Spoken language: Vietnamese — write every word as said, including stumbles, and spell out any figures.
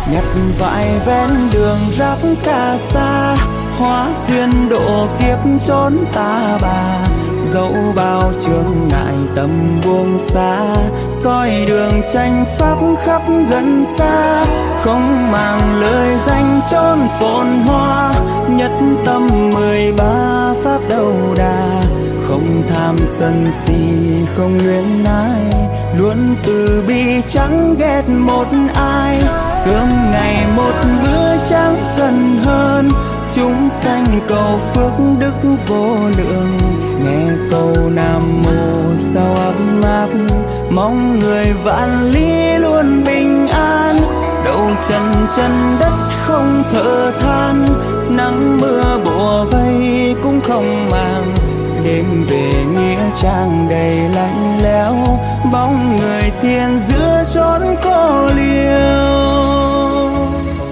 nhặt vải ven đường rác ca xa, hóa duyên độ kiếp trốn ta bà. Dẫu bao chướng ngại tầm buông xa, soi đường tranh pháp khắp gần xa. Không màng lời danh chốn phồn hoa, nhất tâm mười ba pháp đầu đà. Không tham sân si không luyến ai, luôn từ bi chẳng ghét một ai. Cơm ngày một bữa chẳng cần hơn, chúng sanh cầu phước đức vô lượng. Nghe câu nam mô sao ấm áp, mong người vạn lý luôn bình an. Đầu chân chân đất không thở than, nắng mưa bủa vây cũng không màng. Đêm về nghĩa trang đầy lạnh lẽo, bóng người thiên giữa chốn cô liêu.